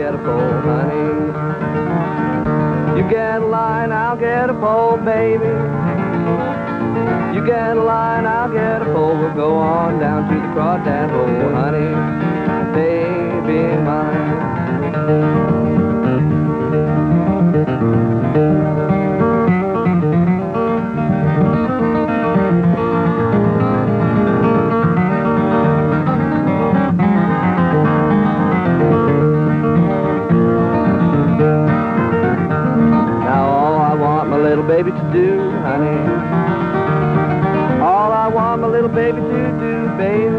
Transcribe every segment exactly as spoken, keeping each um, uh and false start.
get a pole, honey. You get a line, I'll get a pole, baby. You get a line, I'll get a pole. We'll go on down to the crawdad hole, honey, baby mine. Baby to do, honey. All I want my little baby to do, baby.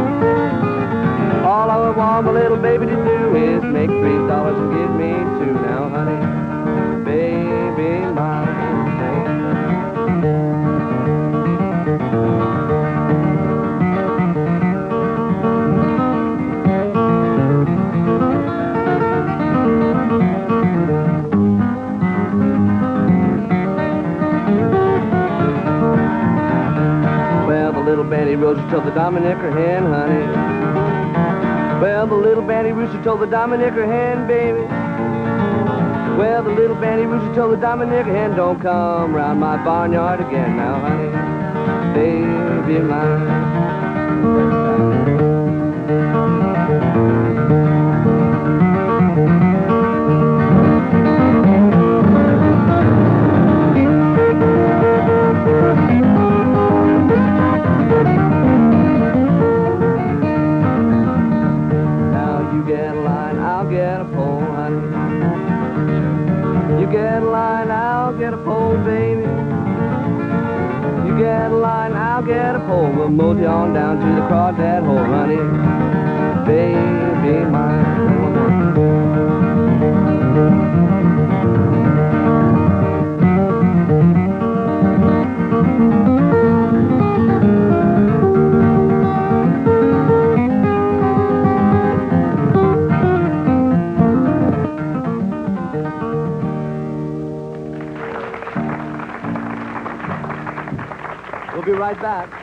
All I want my little baby to do is make three dollars and give me two now, honey. Baby mine. Little Banty Rooster told the Dominicker hen, honey. Well, the little Banty Rooster told the Dominicker hen, baby. Well, the little Banty Rooster told the Dominicker hen, don't come round my barnyard again now, honey. Baby mine. You get a line, I'll get a pole, baby. You get a line, I'll get a pole. We'll mosey on down to the crawdad hole, honey. Baby mine. We'll be right back.